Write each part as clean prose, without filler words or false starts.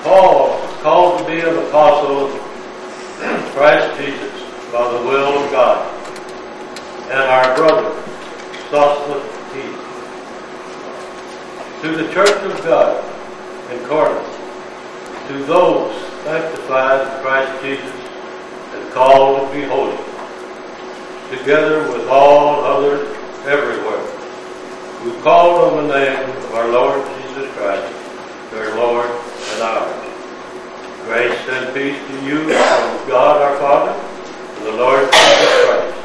Paul, called to be an apostle of Christ Jesus by the will of God, and our brother, Sosthenes, to the church of God in Corinth, to those sanctified in Christ Jesus and called to be holy, together with all others everywhere, who call on the name of our Lord Jesus Christ, their Lord and ours. Grace and peace to you from God our Father and the Lord Jesus Christ.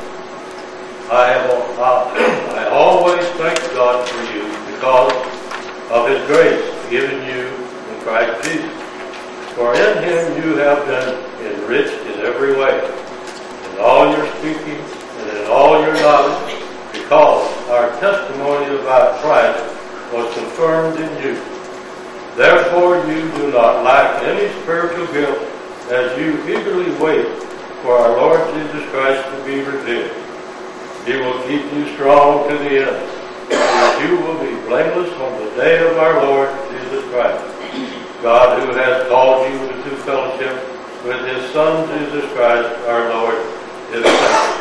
I always thank God for you because of His grace given you in Christ Jesus. For in Him you have been enriched in every way, in all your speaking and in all your knowledge, because our testimony about Christ was confirmed in you. Therefore you do not lack any spiritual gift as you eagerly wait for our Lord Jesus Christ to be revealed. He will keep you strong to the end, so that you will be blameless on the day of our Lord Jesus Christ. God, who has called you into fellowship with His Son Jesus Christ our Lord, is faithful.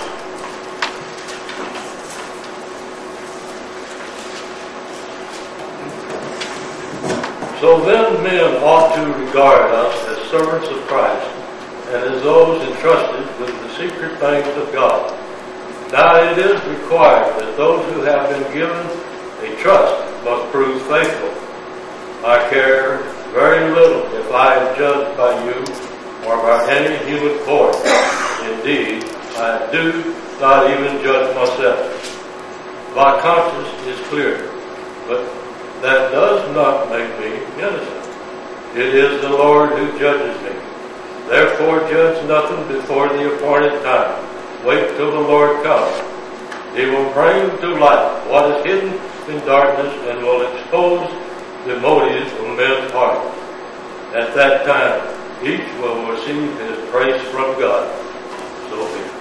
So then men ought to regard us as servants of Christ and as those entrusted with the secret things of God. Now it is required that those who have been given a trust must prove faithful. I care very little if I am judged by you or by any human court. Indeed, I do not even judge myself. My conscience is clear, but that does not make me innocent. It is the Lord who judges me. Therefore judge nothing before the appointed time. Wait till the Lord comes. He will bring to light what is hidden in darkness and will expose the motives of men's hearts. At that time, each will receive his praise from God. So be it.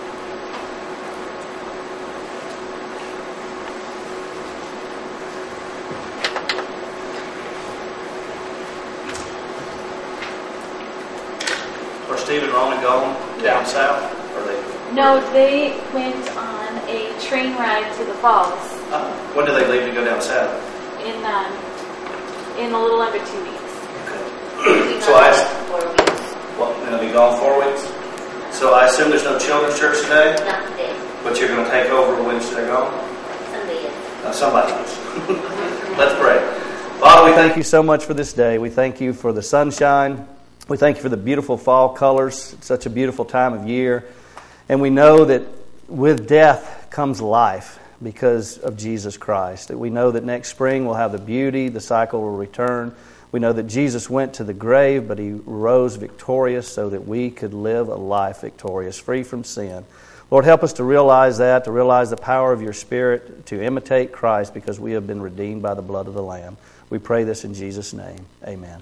Steve and Ron gone down south? Or they? No, they went on a train ride to the falls. When do they leave to go down south? In a little under 2 weeks. Okay. So 4 weeks. Well, they'll be gone 4 weeks. So I assume there's no children's church today? Not today. But you're going to take over when they're gone? Sunday is. Somebody is. Let's pray. Father, we thank you so much for this day. We thank you for the sunshine. We thank you for the beautiful fall colors. It's such a beautiful time of year. And we know that with death comes life because of Jesus Christ. That we know that next spring we'll have the beauty, the cycle will return. We know that Jesus went to the grave, but He rose victorious so that we could live a life victorious, free from sin. Lord, help us to realize that, to realize the power of your Spirit, to imitate Christ because we have been redeemed by the blood of the Lamb. We pray this in Jesus' name. Amen.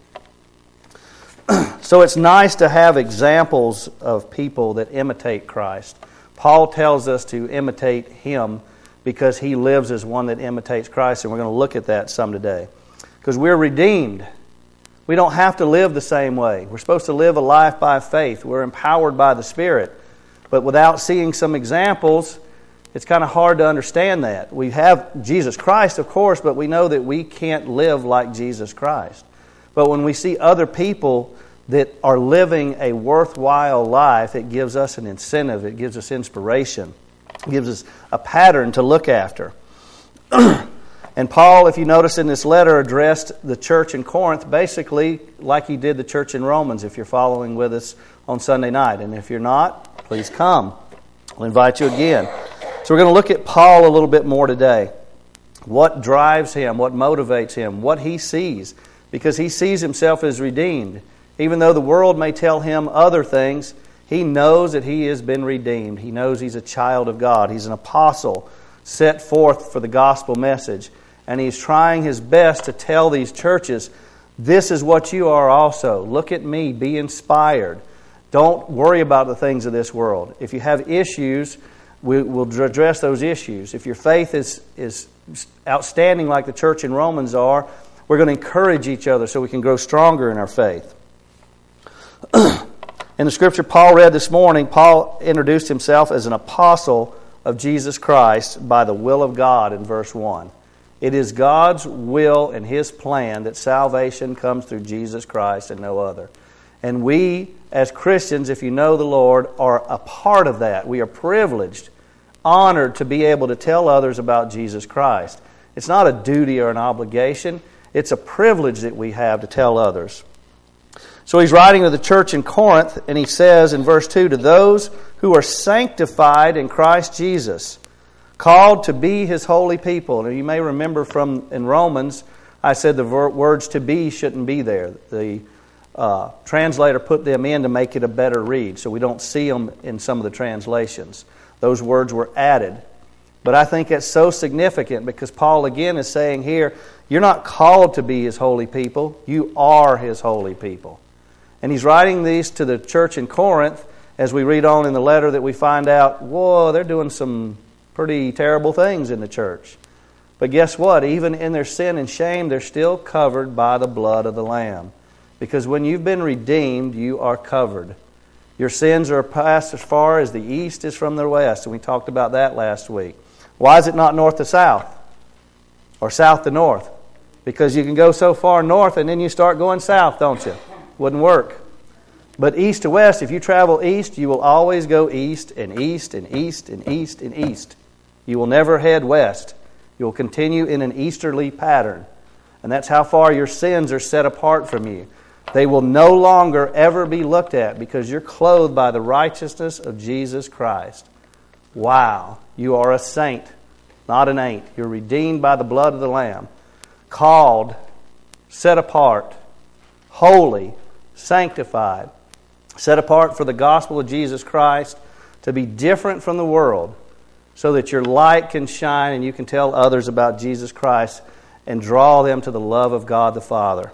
So it's nice to have examples of people that imitate Christ. Paul tells us to imitate him because he lives as one that imitates Christ, and we're going to look at that some today. Because we're redeemed. We don't have to live the same way. We're supposed to live a life by faith. We're empowered by the Spirit. But without seeing some examples, it's kind of hard to understand that. We have Jesus Christ, of course, but we know that we can't live like Jesus Christ. But when we see other people that are living a worthwhile life, it gives us an incentive. It gives us inspiration. It gives us a pattern to look after. And Paul, if you notice in this letter, addressed the church in Corinth basically like he did the church in Romans, if you're following with us on Sunday night. And if you're not, please come. I'll invite you again. So we're going to look at Paul a little bit more today. What drives him, what motivates him, what he sees. Because he sees himself as redeemed. Even though the world may tell him other things, he knows that he has been redeemed. He knows he's a child of God. He's an apostle set forth for the gospel message. And he's trying his best to tell these churches, this is what you are also. Look at me. Be inspired. Don't worry about the things of this world. If you have issues, we'll address those issues. If your faith is outstanding like the church in Romans are, we're going to encourage each other so we can grow stronger in our faith. In the scripture Paul read this morning, Paul introduced himself as an apostle of Jesus Christ by the will of God in verse 1. It is God's will and His plan that salvation comes through Jesus Christ and no other. And we, as Christians, if you know the Lord, are a part of that. We are privileged, honored to be able to tell others about Jesus Christ. It's not a duty or an obligation. It's a privilege that we have to tell others. So he's writing to the church in Corinth, and he says in verse 2, to those who are sanctified in Christ Jesus, called to be His holy people. And you may remember from in Romans, I said the words to be shouldn't be there. The translator put them in to make it a better read, so we don't see them in some of the translations. Those words were added. But I think it's so significant because Paul again is saying here, you're not called to be His holy people, you are His holy people. And he's writing these to the church in Corinth. As we read on in the letter that we find out, whoa, they're doing some pretty terrible things in the church. But guess what? Even in their sin and shame, they're still covered by the blood of the Lamb. Because when you've been redeemed, you are covered. Your sins are passed as far as the east is from the west. And we talked about that last week. Why is it not north to south? Or south to north? Because you can go so far north and then you start going south, don't you? Wouldn't work. But east to west, if you travel east, you will always go east and east and east and east and east. You will never head west. You will continue in an easterly pattern. And that's how far your sins are set apart from you. They will no longer ever be looked at because you're clothed by the righteousness of Jesus Christ. Wow. You are a saint, not an ain't. You're redeemed by the blood of the Lamb. Called, set apart, holy, sanctified, set apart for the gospel of Jesus Christ, to be different from the world so that your light can shine and you can tell others about Jesus Christ and draw them to the love of God the Father.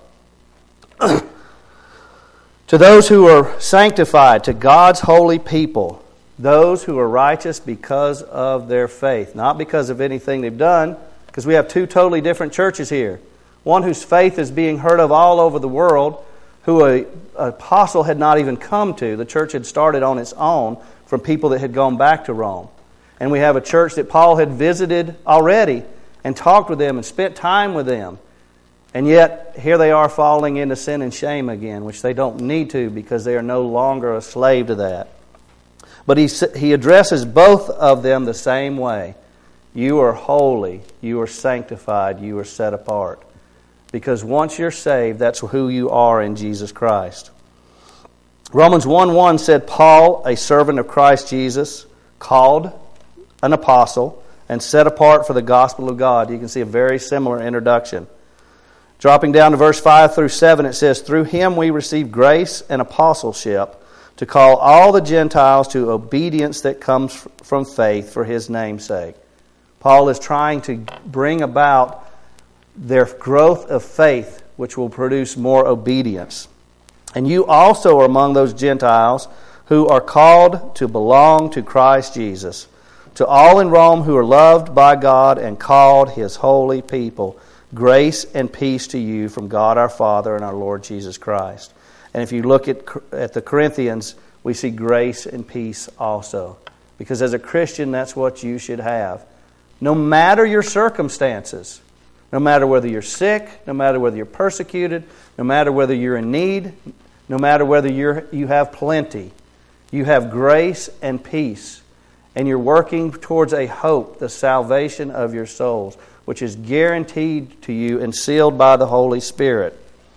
To those who are sanctified, to God's holy people, those who are righteous because of their faith, not because of anything they've done, because we have two totally different churches here. One whose faith is being heard of all over the world, who an apostle had not even come to. The church had started on its own from people that had gone back to Rome. And we have a church that Paul had visited already and talked with them and spent time with them. And yet, here they are falling into sin and shame again, which they don't need to because they are no longer a slave to that. But he addresses both of them the same way. You are holy, you are sanctified, you are set apart. Because once you're saved, that's who you are in Jesus Christ. Romans 1:1 said, Paul, a servant of Christ Jesus, called an apostle and set apart for the gospel of God. You can see a very similar introduction. Dropping down to verse 5 through 7, it says, through Him we receive grace and apostleship to call all the Gentiles to obedience that comes from faith for His name's sake. Paul is trying to bring about their growth of faith, which will produce more obedience. And you also are among those Gentiles who are called to belong to Christ Jesus. To all in Rome who are loved by God and called His holy people, grace and peace to you from God our Father and our Lord Jesus Christ. And if you look at the Corinthians, we see grace and peace also. Because as a Christian, that's what you should have. No matter your circumstances, no matter whether you're sick, no matter whether you're persecuted, no matter whether you're in need, no matter whether you have plenty, you have grace and peace. And you're working towards a hope, the salvation of your souls, which is guaranteed to you and sealed by the Holy Spirit.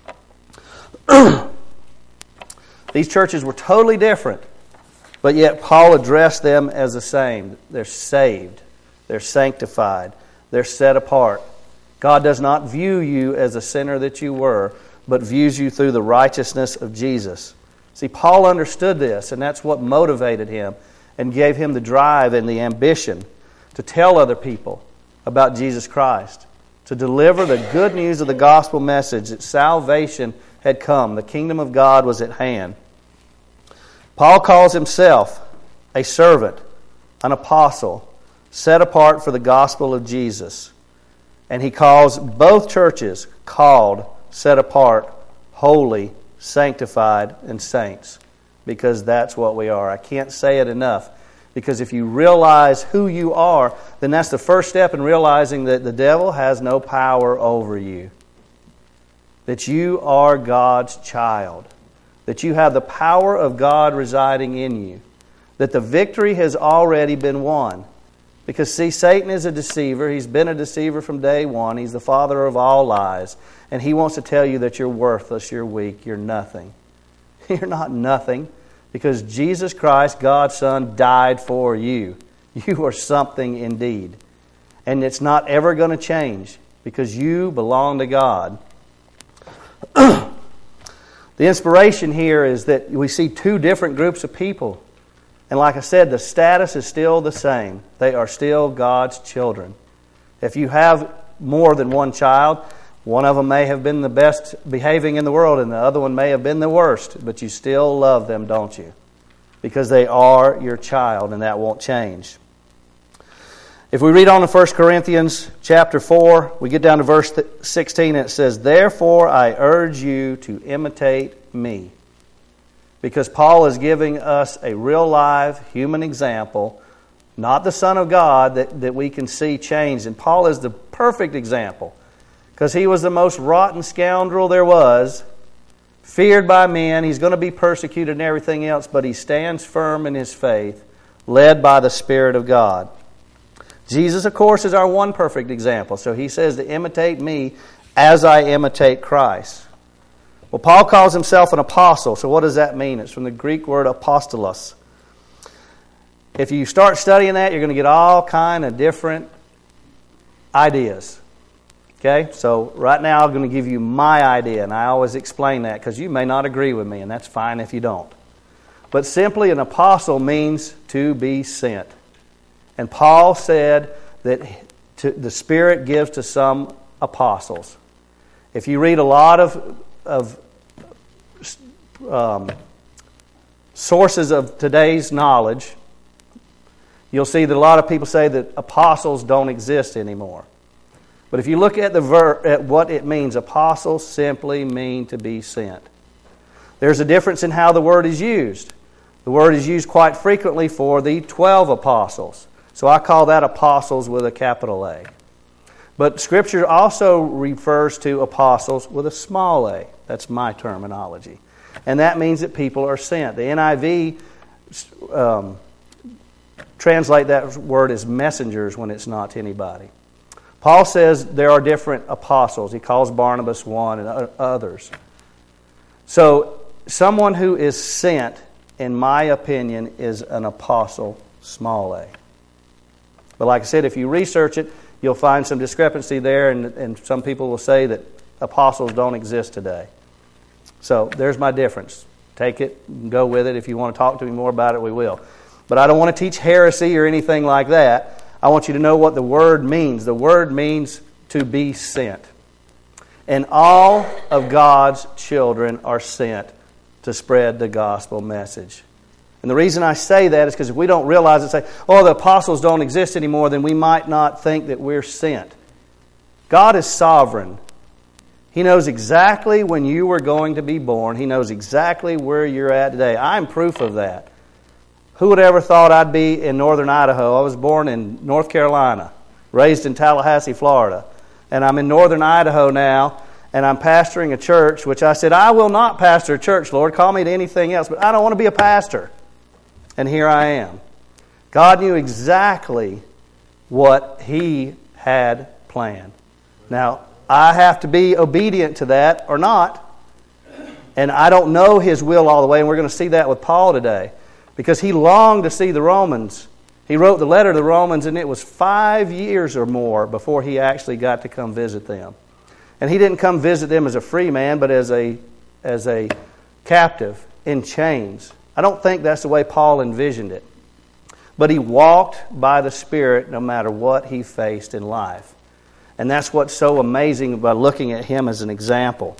These churches were totally different, but yet Paul addressed them as the same. They're saved. They're sanctified. They're set apart. God does not view you as a sinner that you were, but views you through the righteousness of Jesus. See, Paul understood this, and that's what motivated him and gave him the drive and the ambition to tell other people about Jesus Christ, to deliver the good news of the gospel message that salvation had come. The kingdom of God was at hand. Paul calls himself a servant, an apostle, set apart for the gospel of Jesus. And he calls both churches called, set apart, holy, sanctified, and saints, because that's what we are. I can't say it enough, because if you realize who you are, then that's the first step in realizing that the devil has no power over you, that you are God's child, that you have the power of God residing in you, that the victory has already been won. Because, see, Satan is a deceiver. He's been a deceiver from day one. He's the father of all lies. And he wants to tell you that you're worthless, you're weak, you're nothing. You're not nothing, because Jesus Christ, God's Son, died for you. You are something indeed. And it's not ever going to change, because you belong to God. The inspiration here is that we see two different groups of people. And like I said, the status is still the same. They are still God's children. If you have more than one child, one of them may have been the best behaving in the world and the other one may have been the worst, but you still love them, don't you? Because they are your child, and that won't change. If we read on in 1 Corinthians chapter 4, we get down to verse 16, and it says, "Therefore I urge you to imitate me." Because Paul is giving us a real live human example, not the Son of God that we can see changed. And Paul is the perfect example, because he was the most rotten scoundrel there was, feared by men. He's going to be persecuted and everything else, but he stands firm in his faith, led by the Spirit of God. Jesus, of course, is our one perfect example. So he says to imitate me as I imitate Christ. Well, Paul calls himself an apostle. So what does that mean? It's from the Greek word apostolos. If you start studying that, you're going to get all kind of different ideas. Okay? So right now I'm going to give you my idea, and I always explain that because you may not agree with me, and that's fine if you don't. But simply an apostle means to be sent. And Paul said that the Spirit gives to some apostles. If you read a lot of sources of today's knowledge, you'll see that a lot of people say that apostles don't exist anymore. But if you look at at what it means, apostles simply mean to be sent. There's a difference in how the word is used. The word is used quite frequently for the 12 apostles. So I call that apostles with a capital A. But Scripture also refers to apostles with a small a. That's my terminology. And that means that people are sent. The NIV translate that word as messengers when it's not to anybody. Paul says there are different apostles. He calls Barnabas one and others. So someone who is sent, in my opinion, is an apostle, small a. But like I said, if you research it, you'll find some discrepancy there, and some people will say that apostles don't exist today. So there's my difference. Take it and go with it. If you want to talk to me more about it, we will. But I don't want to teach heresy or anything like that. I want you to know what the word means. The word means to be sent. And all of God's children are sent to spread the gospel message. And the reason I say that is because if we don't realize it, say, oh, the apostles don't exist anymore, then we might not think that we're sent. God is sovereign. He knows exactly when you were going to be born. He knows exactly where you're at today. I'm proof of that. Who would ever thought I'd be in northern Idaho? I was born in North Carolina, raised in Tallahassee, Florida. And I'm in northern Idaho now, and I'm pastoring a church, which I said, I will not pastor a church, Lord. Call me to anything else, but I don't want to be a pastor. And here I am. God knew exactly what He had planned. Now, I have to be obedient to that or not. And I don't know His will all the way, and we're going to see that with Paul today. Because he longed to see the Romans. He wrote the letter to the Romans, and it was 5 years or more before he actually got to come visit them. And he didn't come visit them as a free man, but as a captive in chains. I don't think that's the way Paul envisioned it. But he walked by the Spirit no matter what he faced in life. And that's what's so amazing about looking at him as an example.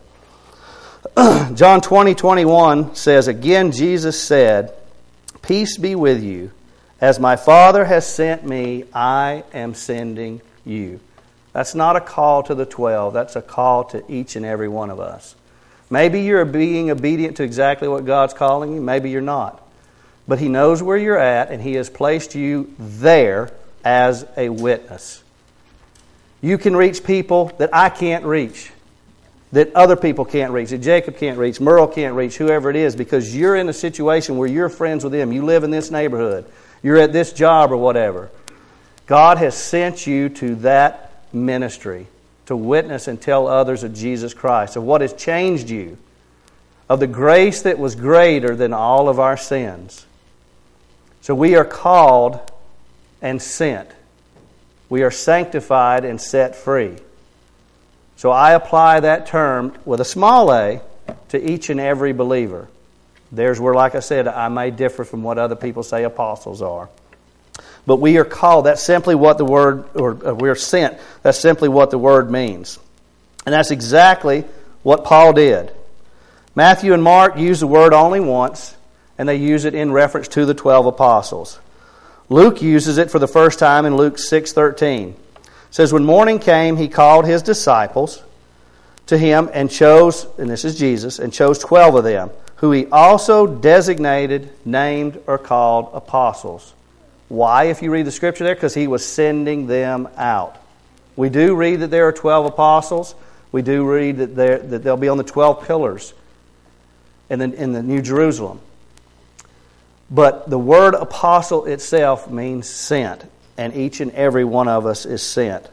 John 20:21 says, again Jesus said, peace be with you. As my Father has sent me, I am sending you. That's not a call to the 12. That's a call to each and every one of us. Maybe you're being obedient to exactly what God's calling you. Maybe you're not. But He knows where you're at, and He has placed you there as a witness. You can reach people that I can't reach, that other people can't reach, that Jacob can't reach, Merle can't reach, whoever it is, because you're in a situation where you're friends with them. You live in this neighborhood. You're at this job or whatever. God has sent you to that ministry to witness and tell others of Jesus Christ, of what has changed you, of the grace that was greater than all of our sins. So we are called and sent. We are sanctified and set free. So I apply that term with a small a to each and every believer. There's where, like I said, I may differ from what other people say apostles are. But we are called. That's simply what the word, or we're sent. That's simply what the word means. And that's exactly what Paul did. Matthew and Mark use the word only once, and they use it in reference to the 12 apostles. Luke uses it for the first time in Luke 6:13. It says, when morning came, He called His disciples to Him and chose, and this is Jesus, and chose 12 of them, who He also designated, named, or called apostles. Why, if you read the Scripture there? Because He was sending them out. We do read that there are 12 apostles. We do read that they'll be on the 12 pillars in the New Jerusalem. But the word apostle itself means sent, and each and every one of us is sent.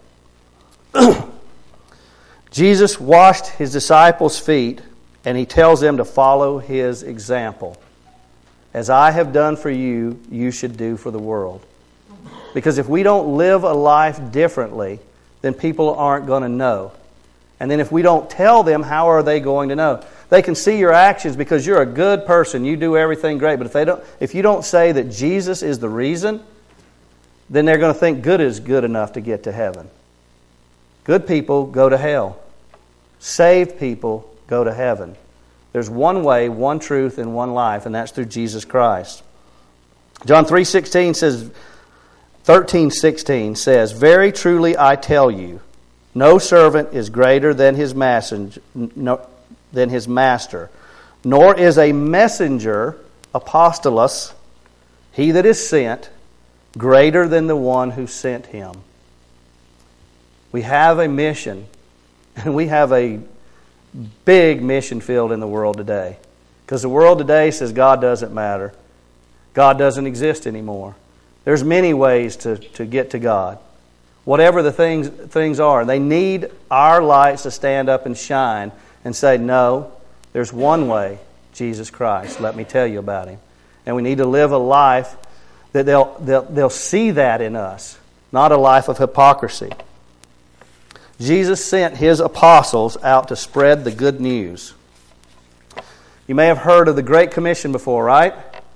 Jesus washed His disciples' feet, and He tells them to follow His example. As I have done for you, you should do for the world. Because if we don't live a life differently, then people aren't going to know. And then if we don't tell them, how are they going to know? They can see your actions because you're a good person. You do everything great. But if you don't say that Jesus is the reason, then they're going to think good is good enough to get to heaven. Good people go to hell. Saved people go to heaven. There's one way, one truth, and one life, and that's through Jesus Christ. John 3:16 says, 13:16 says, very truly I tell you, no servant is greater than his master, nor is a messenger, apostolos, he that is sent, greater than the one who sent him. We have a mission, and we have a big mission field in the world today. Because the world today says God doesn't matter. God doesn't exist anymore. There's many ways to get to God. Whatever the things are, they need our lights to stand up and shine and say, no, there's one way, Jesus Christ. Let me tell you about Him. And we need to live a life that they'll see that in us, not a life of hypocrisy. Jesus sent His apostles out to spread the good news. You may have heard of the Great Commission before, right?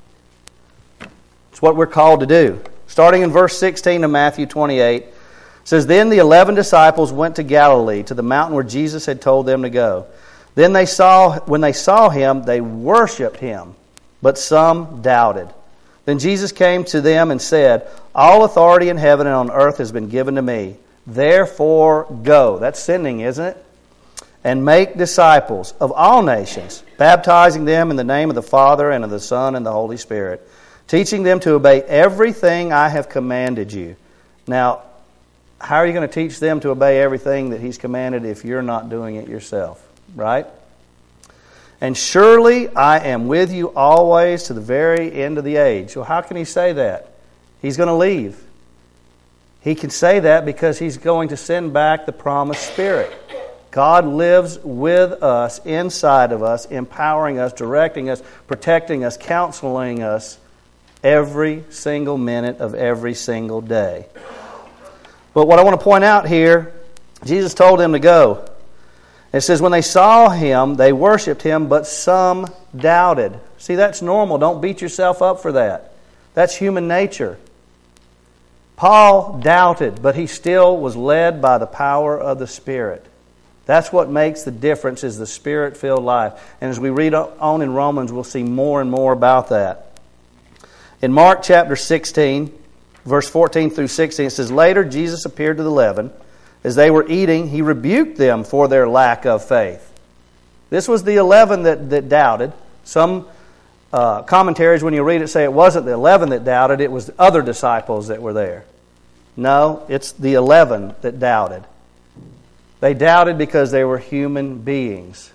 It's what we're called to do. Starting in verse 16 of Matthew 28, it says, then the 11 disciples went to Galilee, to the mountain where Jesus had told them to go. Then when they saw Him, they worshipped Him, but some doubted. Then Jesus came to them and said, all authority in heaven and on earth has been given to me. Therefore go. That's sending, isn't it? And make disciples of all nations, baptizing them in the name of the Father and of the Son and the Holy Spirit, teaching them to obey everything I have commanded you. Now, how are you going to teach them to obey everything that He's commanded if you're not doing it yourself? Right? And surely I am with you always to the very end of the age. So how can He say that? He's going to leave. He can say that because He's going to send back the promised Spirit. God lives with us, inside of us, empowering us, directing us, protecting us, counseling us every single minute of every single day. But what I want to point out here, Jesus told them to go. It says, when they saw Him, they worshipped Him, but some doubted. See, that's normal. Don't beat yourself up for that. That's human nature. Paul doubted, but he still was led by the power of the Spirit. That's what makes the difference, is the Spirit-filled life. And as we read on in Romans, we'll see more and more about that. In Mark chapter 16, verse 14 through 16, it says, later Jesus appeared to the 11. As they were eating, He rebuked them for their lack of faith. This was the 11 that doubted. Some commentaries, when you read it, say it wasn't the 11 that doubted, it was the other disciples that were there. No, it's the 11 that doubted. They doubted because they were human beings.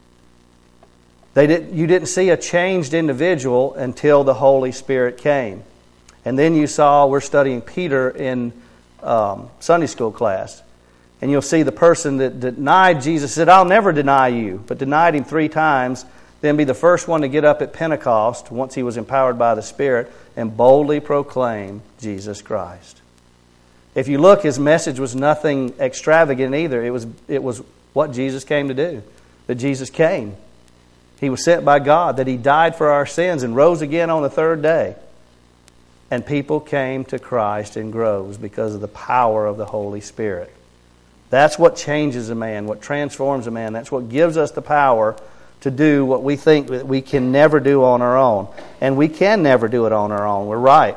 You didn't see a changed individual until the Holy Spirit came. And then you saw, we're studying Peter in Sunday school class. And you'll see the person that denied Jesus, said, I'll never deny you, but denied Him 3 times, then be the first one to get up at Pentecost, once he was empowered by the Spirit, and boldly proclaim Jesus Christ. If you look, his message was nothing extravagant either. It was what Jesus came to do. That Jesus came. He was sent by God, that He died for our sins and rose again on the 3rd day. And people came to Christ in groves because of the power of the Holy Spirit. That's what changes a man, what transforms a man. That's what gives us the power to do what we think that we can never do on our own. And we can never do it on our own. We're right.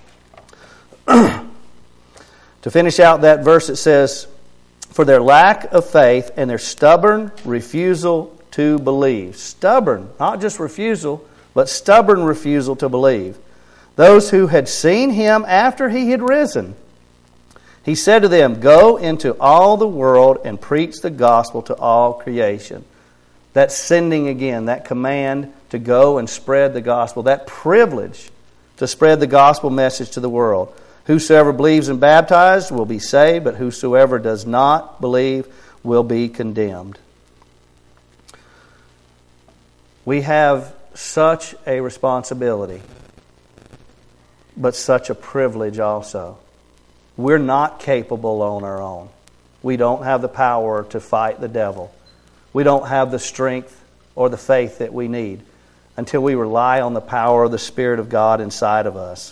To finish out that verse, it says, for their lack of faith and their stubborn refusal to believe. Stubborn, not just refusal, but stubborn refusal to believe. Those who had seen Him after He had risen, He said to them, go into all the world and preach the gospel to all creation. That sending again, that command to go and spread the gospel, that privilege to spread the gospel message to the world. Whosoever believes and baptized will be saved, but whosoever does not believe will be condemned. We have such a responsibility, but such a privilege also. We're not capable on our own. We don't have the power to fight the devil. We don't have the strength or the faith that we need until we rely on the power of the Spirit of God inside of us.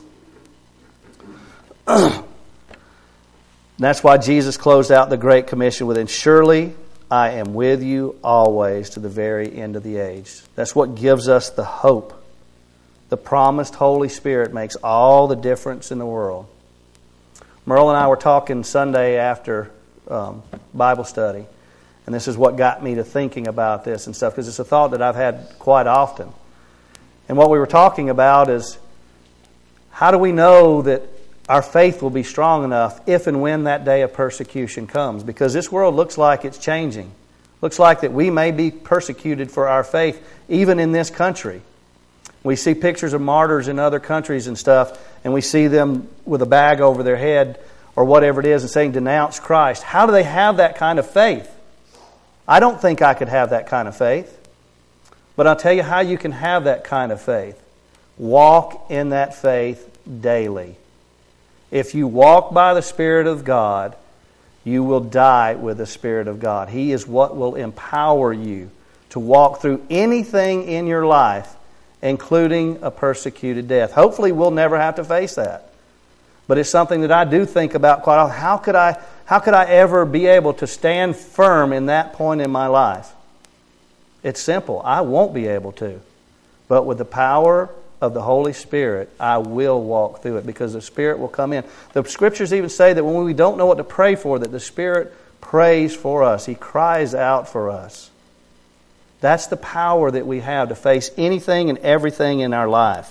That's why Jesus closed out the Great Commission with, and surely I am with you always to the very end of the age. That's what gives us the hope. The promised Holy Spirit makes all the difference in the world. Merle and I were talking Sunday after Bible study, and this is what got me to thinking about this and stuff, because it's a thought that I've had quite often. And what we were talking about is, how do we know that our faith will be strong enough if and when that day of persecution comes? Because this world looks like it's changing. Looks like that we may be persecuted for our faith, even in this country. We see pictures of martyrs in other countries and stuff, and we see them with a bag over their head or whatever it is and saying, denounce Christ. How do they have that kind of faith? I don't think I could have that kind of faith. But I'll tell you how you can have that kind of faith. Walk in that faith daily. If you walk by the Spirit of God, you will die with the Spirit of God. He is what will empower you to walk through anything in your life, including a persecuted death. Hopefully we'll never have to face that. But it's something that I do think about quite often. How could I ever be able to stand firm in that point in my life? It's simple. I won't be able to. But with the power of the Holy Spirit, I will walk through it, because the Spirit will come in. The Scriptures even say that when we don't know what to pray for, that the Spirit prays for us. He cries out for us. That's the power that we have to face anything and everything in our life.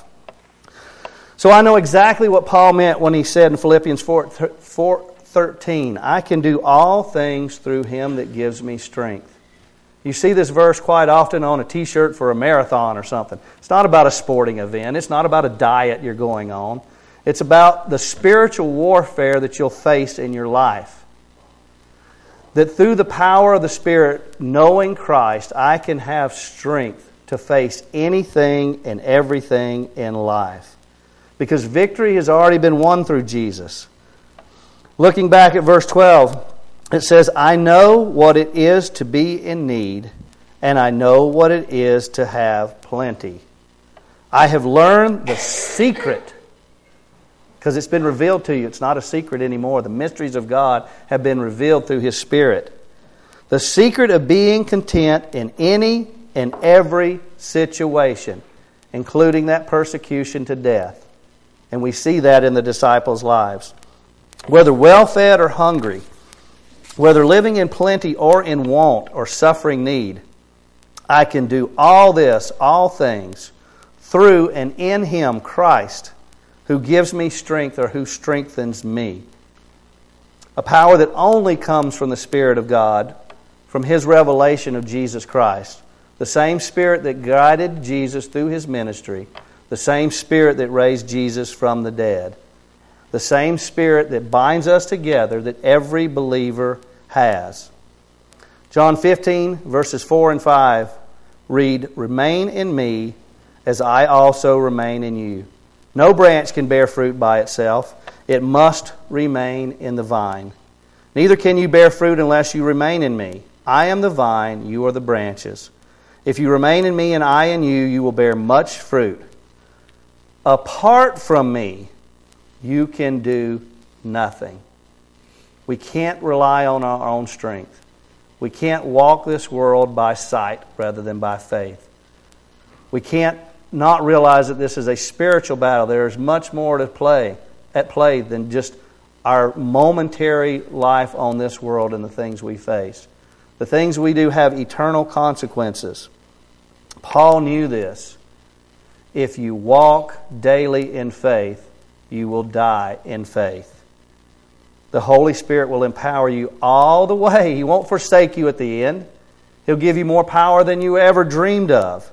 So I know exactly what Paul meant when he said in Philippians 4:13, I can do all things through Him that gives me strength. You see this verse quite often on a t-shirt for a marathon or something. It's not about a sporting event. It's not about a diet you're going on. It's about the spiritual warfare that you'll face in your life. That through the power of the Spirit, knowing Christ, I can have strength to face anything and everything in life. Because victory has already been won through Jesus. Looking back at verse 12, it says, I know what it is to be in need, and I know what it is to have plenty. I have learned the secret, because it's been revealed to you. It's not a secret anymore. The mysteries of God have been revealed through His Spirit. The secret of being content in any and every situation, including that persecution to death. And we see that in the disciples' lives. Whether well-fed or hungry, whether living in plenty or in want or suffering need, I can do all this, all things, through and in Him, Christ, who gives me strength or who strengthens me. A power that only comes from the Spirit of God, from His revelation of Jesus Christ. The same Spirit that guided Jesus through His ministry. The same Spirit that raised Jesus from the dead. The same Spirit that binds us together that every believer has. John 15, verses 4 and 5 read, "Remain in me as I also remain in you. No branch can bear fruit by itself. It must remain in the vine. Neither can you bear fruit unless you remain in me. I am the vine, you are the branches. If you remain in me and I in you, you will bear much fruit. Apart from me, you can do nothing." We can't rely on our own strength. We can't walk this world by sight rather than by faith. We can't not realize that this is a spiritual battle. There is much more at play than just our momentary life on this world and the things we face. The things we do have eternal consequences. Paul knew this. If you walk daily in faith, you will die in faith. The Holy Spirit will empower you all the way. He won't forsake you at the end. He'll give you more power than you ever dreamed of.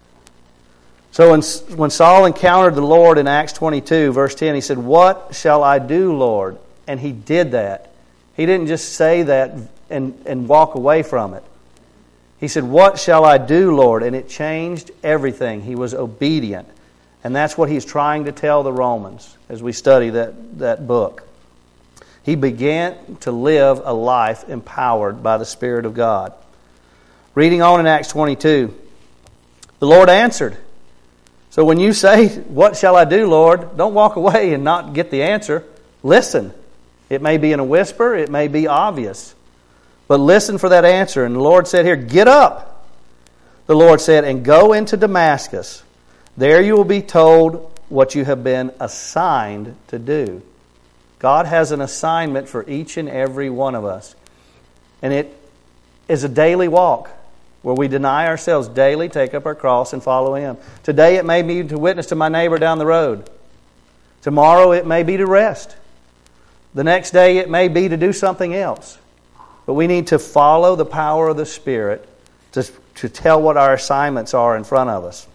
So when Saul encountered the Lord in Acts 22, verse 10, he said, "What shall I do, Lord?" And he did that. He didn't just say that and walk away from it. He said, "What shall I do, Lord?" And it changed everything. He was obedient. And that's what he's trying to tell the Romans as we study that book. He began to live a life empowered by the Spirit of God. Reading on in Acts 22, the Lord answered. So when you say, "What shall I do, Lord?" don't walk away and not get the answer. Listen. It may be in a whisper. It may be obvious. But listen for that answer. And the Lord said here, "Get up." The Lord said, "And go into Damascus. There you will be told what you have been assigned to do." God has an assignment for each and every one of us. And it is a daily walk where we deny ourselves daily, take up our cross, and follow Him. Today it may be to witness to my neighbor down the road. Tomorrow it may be to rest. The next day it may be to do something else. But we need to follow the power of the Spirit to tell what our assignments are in front of us.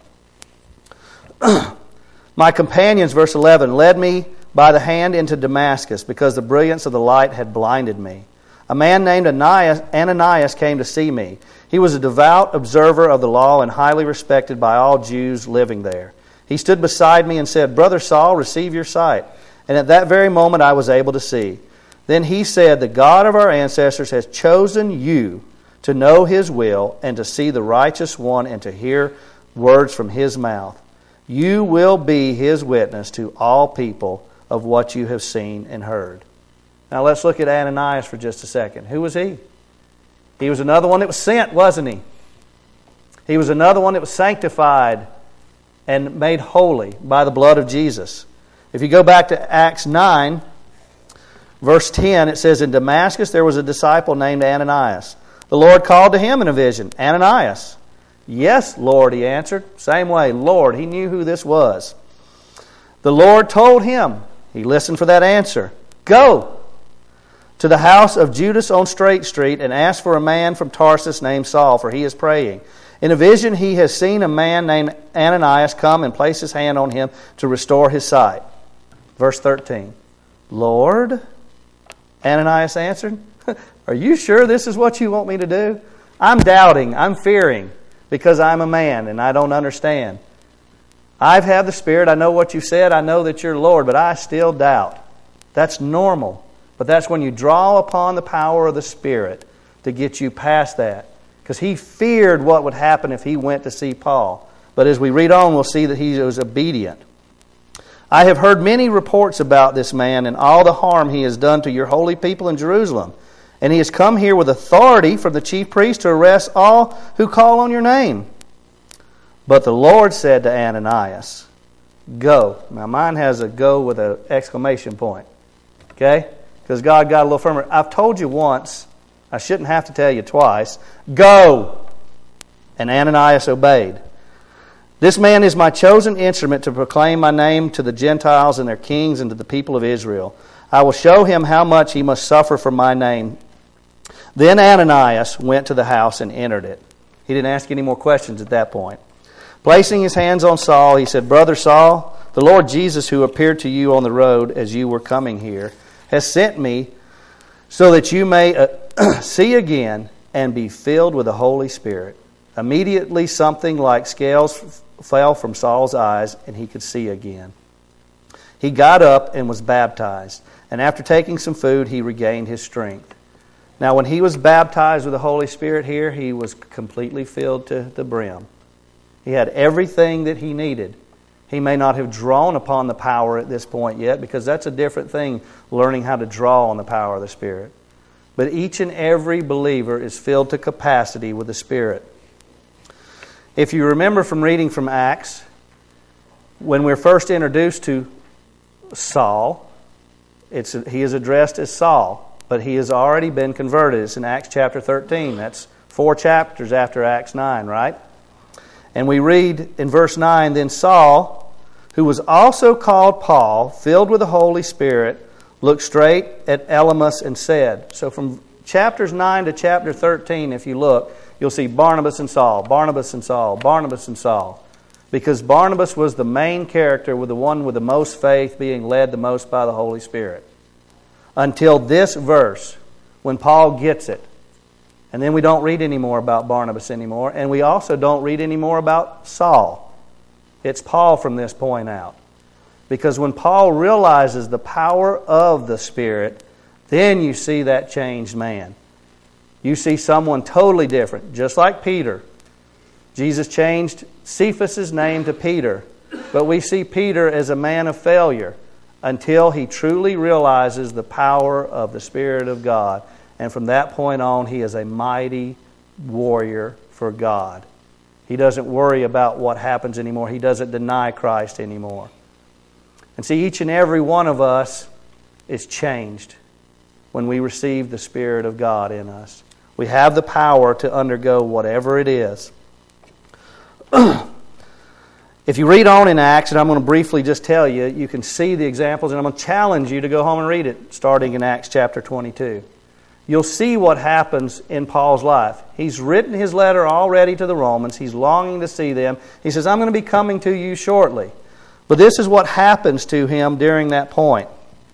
My companions, verse 11, led me by the hand into Damascus because the brilliance of the light had blinded me. A man named Ananias came to see me. He was a devout observer of the law and highly respected by all Jews living there. He stood beside me and said, "Brother Saul, receive your sight." And at that very moment I was able to see. Then he said, "The God of our ancestors has chosen you to know His will and to see the righteous one and to hear words from His mouth. You will be His witness to all people of what you have seen and heard." Now let's look at Ananias for just a second. Who was he? He was another one that was sent, wasn't he? He was another one that was sanctified and made holy by the blood of Jesus. If you go back to Acts 9, verse 10, it says, "In Damascus there was a disciple named Ananias. The Lord called to him in a vision, 'Ananias.' 'Yes, Lord,' he answered." Same way, Lord. He knew who this was. The Lord told him, he listened for that answer, "Go to the house of Judas on Straight Street and ask for a man from Tarsus named Saul, for he is praying. In a vision he has seen a man named Ananias come and place his hand on him to restore his sight." Verse 13, "Lord," Ananias answered, "Are you sure this is what you want me to do? I'm doubting, I'm fearing, because I'm a man and I don't understand. I've had the Spirit, I know what you said, I know that you're Lord, but I still doubt." That's normal. But that's when you draw upon the power of the Spirit to get you past that. Because he feared what would happen if he went to see Paul. But as we read on, we'll see that he was obedient. "I have heard many reports about this man and all the harm he has done to your holy people in Jerusalem. And he has come here with authority from the chief priest to arrest all who call on your name." But the Lord said to Ananias, "Go." Now mine has a "go" with an exclamation point. Okay? Because God got a little firmer. I've told you once, I shouldn't have to tell you twice. Go! And Ananias obeyed. This man is my chosen instrument to proclaim my name to the Gentiles and their kings and to the people of Israel. I will show him how much he must suffer for my name. Then Ananias went to the house and entered it. He didn't ask any more questions at that point. Placing his hands on Saul, he said, Brother Saul, the Lord Jesus, who appeared to you on the road as you were coming here, has sent me so that you may see again and be filled with the Holy Spirit. Immediately something like scales fell from Saul's eyes, and he could see again. He got up and was baptized, and after taking some food, he regained his strength. Now, when he was baptized with the Holy Spirit here, he was completely filled to the brim. He had everything that he needed. He may not have drawn upon the power at this point yet, because that's a different thing, learning how to draw on the power of the Spirit. But each and every believer is filled to capacity with the Spirit. If you remember from reading from Acts, when we're first introduced to Saul, he is addressed as Saul, but he has already been converted. It's in Acts chapter 13. That's 4 chapters after Acts 9, right? And we read in verse 9, Then Saul, who was also called Paul, filled with the Holy Spirit, looked straight at Elymas and said. So from chapters 9 to chapter 13, if you look, you'll see Barnabas and Saul, Barnabas and Saul, Barnabas and Saul. Because Barnabas was the main character, with the one with the most faith, being led the most by the Holy Spirit. Until this verse, when Paul gets it. And then we don't read any more about Barnabas anymore. And we also don't read any more about Saul. It's Paul from this point out. Because when Paul realizes the power of the Spirit, then you see that changed man. You see someone totally different, just like Peter. Jesus changed Cephas' name to Peter, but we see Peter as a man of failure until he truly realizes the power of the Spirit of God. And from that point on, he is a mighty warrior for God. He doesn't worry about what happens anymore. He doesn't deny Christ anymore. And see, each and every one of us is changed when we receive the Spirit of God in us. We have the power to undergo whatever it is. If you read on in Acts, and I'm going to briefly just tell you, you can see the examples, and I'm going to challenge you to go home and read it, starting in Acts chapter 22. You'll see what happens in Paul's life. He's written his letter already to the Romans. He's longing to see them. He says, I'm going to be coming to you shortly. But this is what happens to him during that point.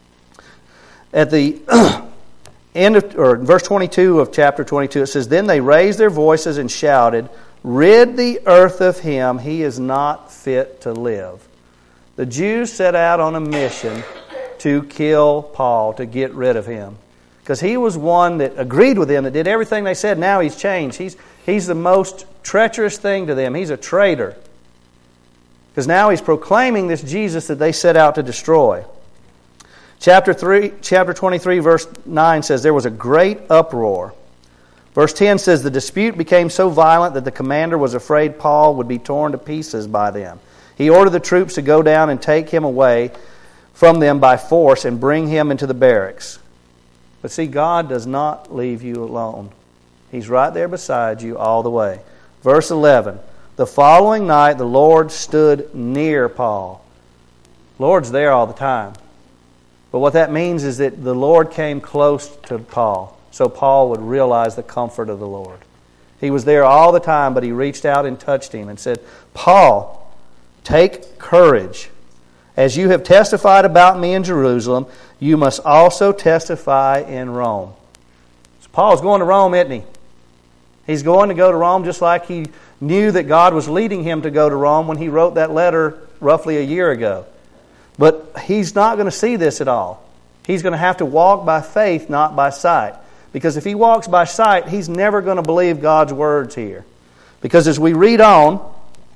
At the end of, or verse 22 of chapter 22, it says, Then they raised their voices and shouted, Rid the earth of him, he is not fit to live. The Jews set out on a mission to kill Paul, to get rid of him. Because he was one that agreed with them, that did everything they said. Now he's changed. He's the most treacherous thing to them. He's a traitor. Because now he's proclaiming this Jesus that they set out to destroy. Chapter 23, verse 9 says, There was a great uproar. Verse 10 says, The dispute became so violent that the commander was afraid Paul would be torn to pieces by them. He ordered the troops to go down and take him away from them by force and bring him into the barracks. But see, God does not leave you alone. He's right there beside you all the way. Verse 11, The following night the Lord stood near Paul. Lord's there all the time. But what that means is that the Lord came close to Paul, so Paul would realize the comfort of the Lord. He was there all the time, but he reached out and touched him and said, Paul, take courage. As you have testified about me in Jerusalem, you must also testify in Rome. So Paul's going to Rome, isn't he? He's going to go to Rome just like he knew that God was leading him to go to Rome when he wrote that letter roughly a year ago. But he's not going to see this at all. He's going to have to walk by faith, not by sight. Because if he walks by sight, he's never going to believe God's words here. Because as we read on,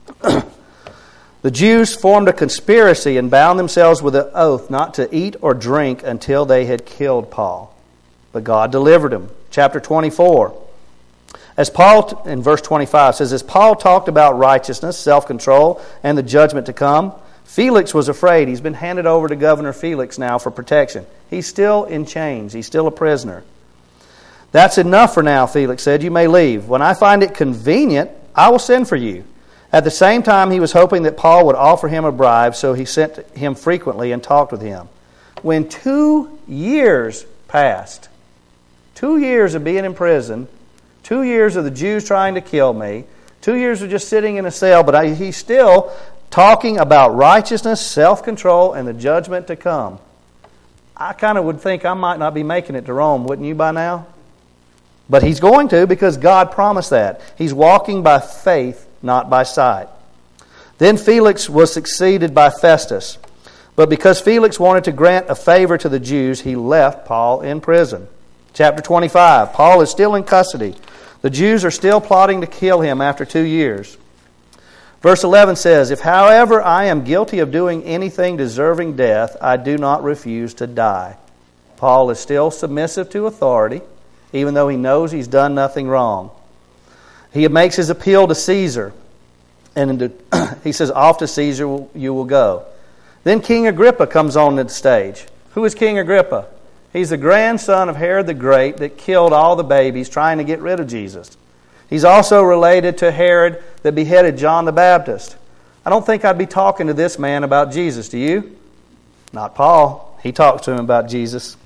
the Jews formed a conspiracy and bound themselves with an oath not to eat or drink until they had killed Paul. But God delivered him. Chapter 24. As Paul, in verse 25, says, As Paul talked about righteousness, self-control, and the judgment to come, Felix was afraid. He's been handed over to Governor Felix now for protection. He's still in chains. He's still a prisoner. That's enough for now, Felix said. You may leave. When I find it convenient, I will send for you. At the same time, he was hoping that Paul would offer him a bribe, so he sent him frequently and talked with him. When 2 years passed, 2 years of being in prison, 2 years of the Jews trying to kill me, 2 years of just sitting in a cell, but he's still talking about righteousness, self-control, and the judgment to come. I kind of would think I might not be making it to Rome, wouldn't you, by now? But he's going to, because God promised that. He's walking by faith, not by sight. Then Felix was succeeded by Festus. But because Felix wanted to grant a favor to the Jews, he left Paul in prison. Chapter 25, Paul is still in custody. The Jews are still plotting to kill him after 2 years. Verse 11 says, "If, however, I am guilty of doing anything deserving death, I do not refuse to die." Paul is still submissive to authority, even though he knows he's done nothing wrong. He makes his appeal to Caesar, and he says, "Off to Caesar you will go." Then King Agrippa comes on the stage. Who is King Agrippa? He's the grandson of Herod the Great that killed all the babies trying to get rid of Jesus. He's also related to Herod that beheaded John the Baptist. I don't think I'd be talking to this man about Jesus, do you? Not Paul. He talks to him about Jesus.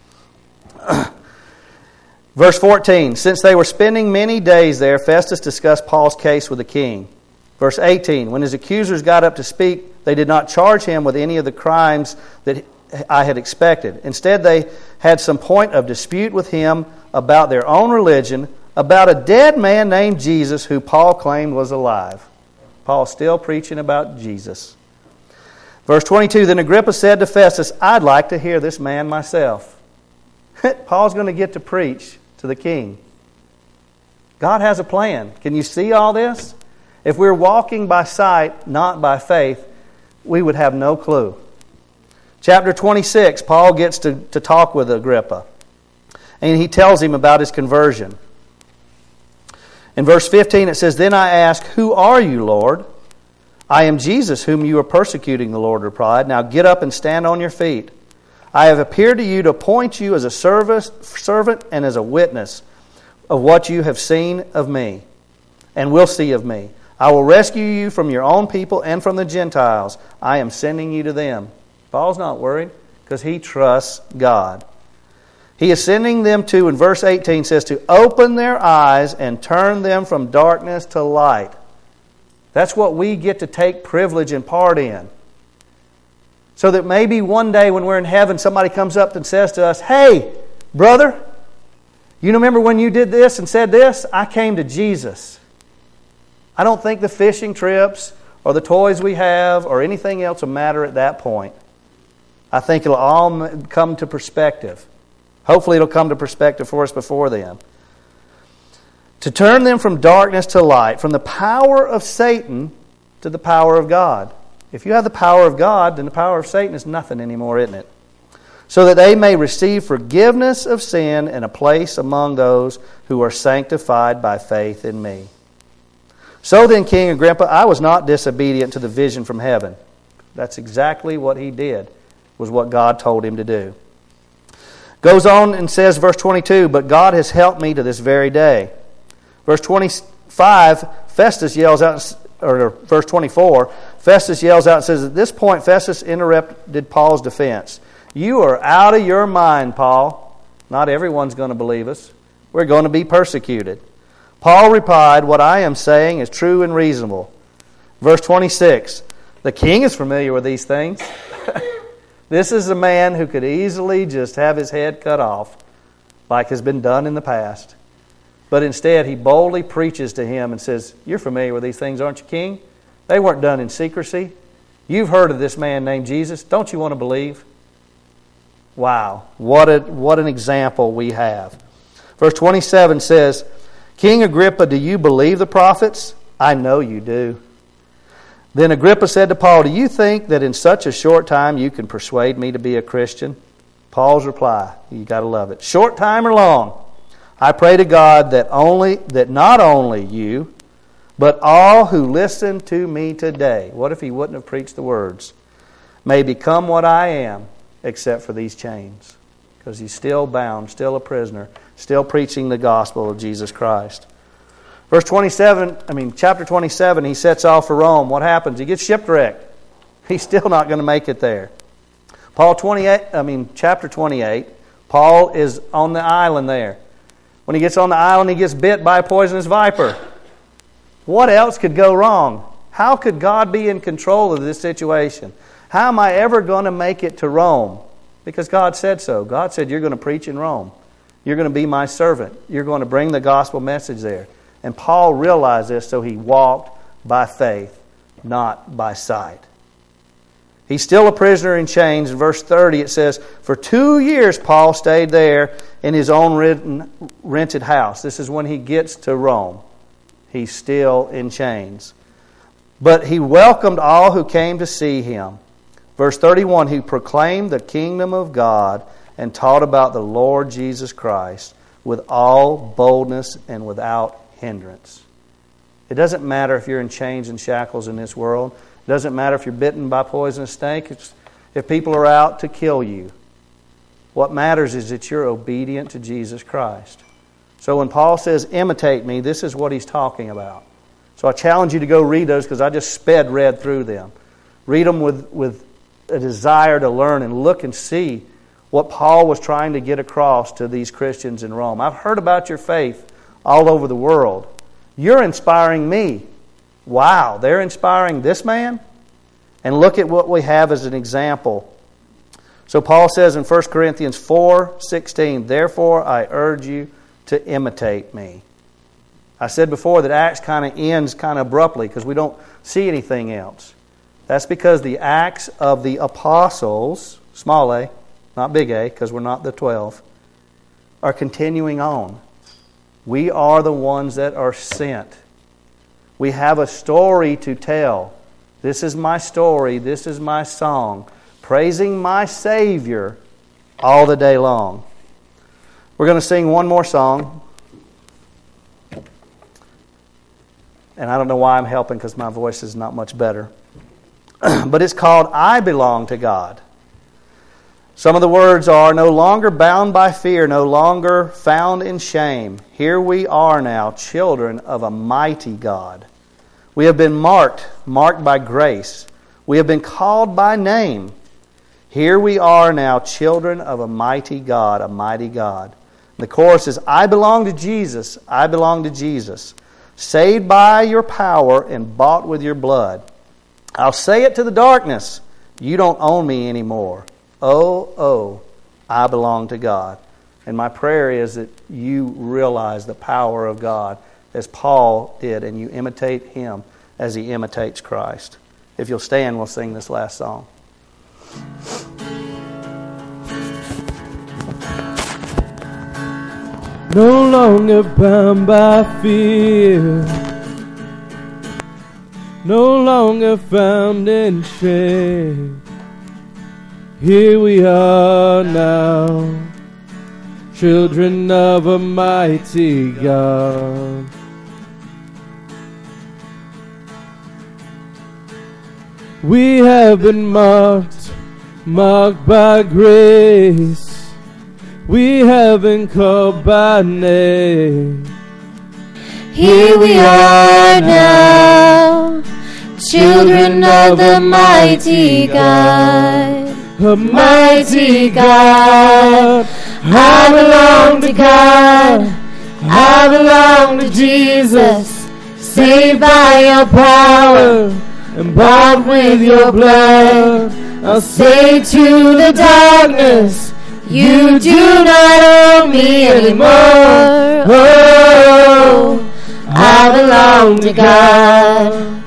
Verse 14, "Since they were spending many days there, Festus discussed Paul's case with the king." Verse 18, "When his accusers got up to speak, they did not charge him with any of the crimes that I had expected. Instead, they had some point of dispute with him about their own religion, about a dead man named Jesus who Paul claimed was alive." Paul's still preaching about Jesus. Verse 22, "Then Agrippa said to Festus, 'I'd like to hear this man myself.'" Paul's going to get to preach to the king. God has a plan. Can you see all this? If we're walking by sight, not by faith, we would have no clue. Chapter 26, Paul gets to talk with Agrippa. And he tells him about his conversion. In verse 15 it says, "Then I asked, 'Who are you, Lord?' 'I am Jesus, whom you are persecuting,' the Lord replied. 'Now get up and stand on your feet. I have appeared to you to appoint you as a servant and as a witness of what you have seen of me and will see of me. I will rescue you from your own people and from the Gentiles. I am sending you to them.'" Paul's not worried because he trusts God. He is sending them to, in verse 18 says, to open their eyes and turn them from darkness to light. That's what we get to take privilege and part in. So that maybe one day when we're in heaven, somebody comes up and says to us, "Hey, brother, you remember when you did this and said this? I came to Jesus." I don't think the fishing trips or the toys we have or anything else will matter at that point. I think it'll all come to perspective. Hopefully it'll come to perspective for us before then. To turn them from darkness to light, from the power of Satan to the power of God. If you have the power of God, then the power of Satan is nothing anymore, isn't it? So that they may receive forgiveness of sin and a place among those who are sanctified by faith in me. So then, King Agrippa, I was not disobedient to the vision from heaven. That's exactly what he did, was what God told him to do. Goes on and says, verse 22, "But God has helped me to this very day." Verse 25, Festus yells out, or verse 24, Festus yells out and says, at this point, Festus interrupted Paul's defense. "You are out of your mind, Paul. Not everyone's going to believe us. We're going to be persecuted." Paul replied, "What I am saying is true and reasonable." Verse 26, the king is familiar with these things. This is a man who could easily just have his head cut off, like has been done in the past. But instead, he boldly preaches to him and says, "You're familiar with these things, aren't you, king? They weren't done in secrecy. You've heard of this man named Jesus. Don't you want to believe?" Wow, what an example we have. Verse 27 says, "King Agrippa, do you believe the prophets? I know you do." Then Agrippa said to Paul, "Do you think that in such a short time you can persuade me to be a Christian?" Paul's reply, you got to love it. "Short time or long, I pray to God that not only you, but all who listen to me today," what if he wouldn't have preached the words, "may become what I am, except for these chains." Because he's still bound, still a prisoner, still preaching the gospel of Jesus Christ. Chapter 27, he sets off for Rome. What happens? He gets shipwrecked. He's still not going to make it there. Chapter 28, Paul is on the island there. When he gets on the island, he gets bit by a poisonous viper. What else could go wrong? How could God be in control of this situation? How am I ever going to make it to Rome? Because God said so. God said, you're going to preach in Rome. You're going to be my servant. You're going to bring the gospel message there. And Paul realized this, so he walked by faith, not by sight. He's still a prisoner in chains. In verse 30 it says, for 2 years Paul stayed there in his own rented house. This is when he gets to Rome. He's still in chains. But he welcomed all who came to see him. Verse 31, he proclaimed the kingdom of God and taught about the Lord Jesus Christ with all boldness and without hindrance. It doesn't matter if you're in chains and shackles in this world. It doesn't matter if you're bitten by a poisonous snake. If people are out to kill you. What matters is that you're obedient to Jesus Christ. So when Paul says, imitate me, this is what he's talking about. So I challenge you to go read those because I just read through them. Read them with a desire to learn and look and see what Paul was trying to get across to these Christians in Rome. I've heard about your faith all over the world. You're inspiring me. Wow, they're inspiring this man? And look at what we have as an example. So Paul says in 1 Corinthians 4:16, therefore I urge you to imitate me. I said before that Acts kind of ends kind of abruptly because we don't see anything else. That's because the Acts of the Apostles, small a, not big A, because we're not the 12, are continuing on. We are the ones that are sent. We have a story to tell. This is my story. This is my song. Praising my Savior all the day long. We're going to sing one more song. And I don't know why I'm helping because my voice is not much better. But it's called I Belong to God. Some of the words are, no longer bound by fear, no longer found in shame. Here we are now, children of a mighty God. We have been marked by grace. We have been called by name. Here we are now, children of a mighty God, a mighty God. The chorus is, I belong to Jesus, I belong to Jesus. Saved by your power and bought with your blood. I'll say it to the darkness, you don't own me anymore. Oh, I belong to God. And my prayer is that you realize the power of God as Paul did, and you imitate him as he imitates Christ. If you'll stand, we'll sing this last song. No longer bound by fear, no longer found in shame. Here we are now, children of a mighty God. We have been marked by grace. We have been called by name. Here we are now, children of the mighty God. A mighty God. I belong to God. I belong to Jesus. Saved by your power And bought with your blood. I'll say to the darkness, you do not own me anymore. Oh, I belong to God.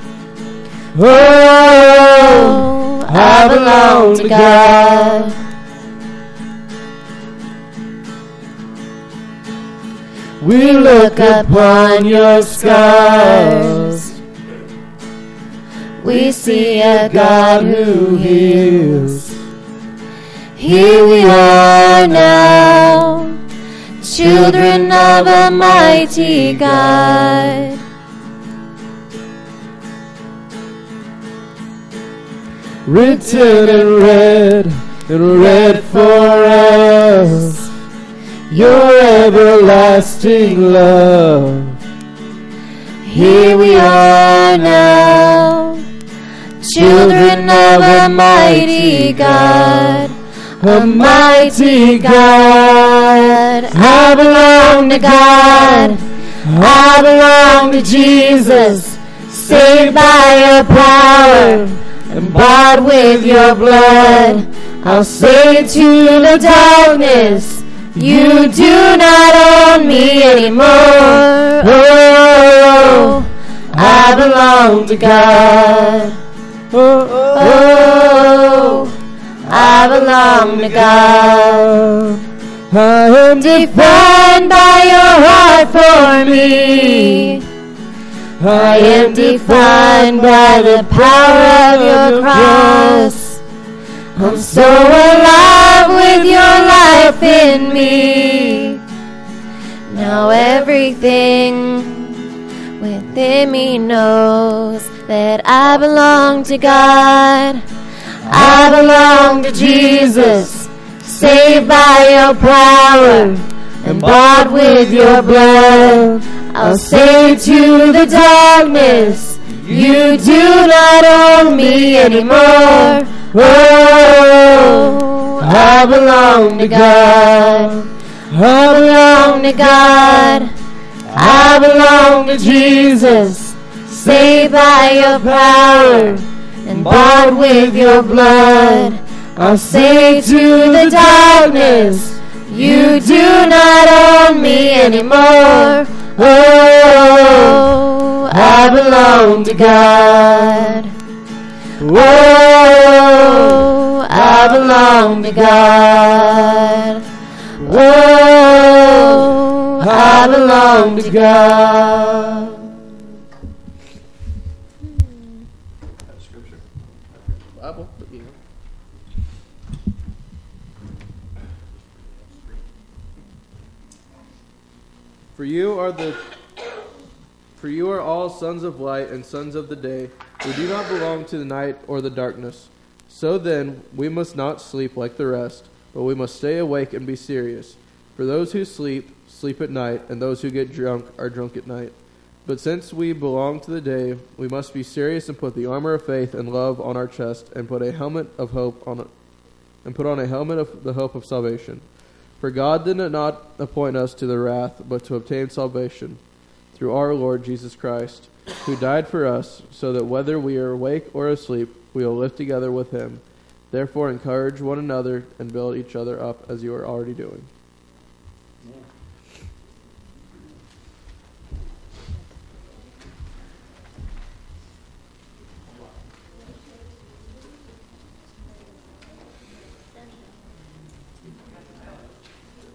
Oh, I belong to God. We look upon your scars. We see a God who heals. Here we are now, children of a mighty God. Written in red for us, your everlasting love. here we are now, children of a mighty God, a mighty God. I belong to God, I belong to Jesus, saved by your power and bought with your blood. I'll say to the darkness, you do not own me anymore. Oh, I belong to God. Oh, I belong to God. I am defined by your heart for me. I am defined by the power of your cross. I'm so alive with your life in me. Now everything within me knows that I belong to God. I belong to Jesus, saved by your power and bought with your blood. I'll say to the darkness, you do not own me anymore. Oh, I belong to God. I belong to God. I belong to Jesus, saved by your power and bought with your blood. I'll say to the darkness, you do not own me anymore. Oh, I belong to God. Oh, I belong to God. Oh, I belong to God. Scripture. Bible. For you are all sons of light and sons of the day. We do not belong to the night or the darkness. So then, we must not sleep like the rest, but we must stay awake and be serious. For those who sleep, sleep at night, and those who get drunk are drunk at night. But since we belong to the day, we must be serious and put the armor of faith and love on our chest, and put a helmet of hope on it, and put on a helmet of the hope of salvation. For God did not appoint us to the wrath, but to obtain salvation through our Lord Jesus Christ, who died for us, so that whether we are awake or asleep, we will live together with him. Therefore encourage one another and build each other up as you are already doing.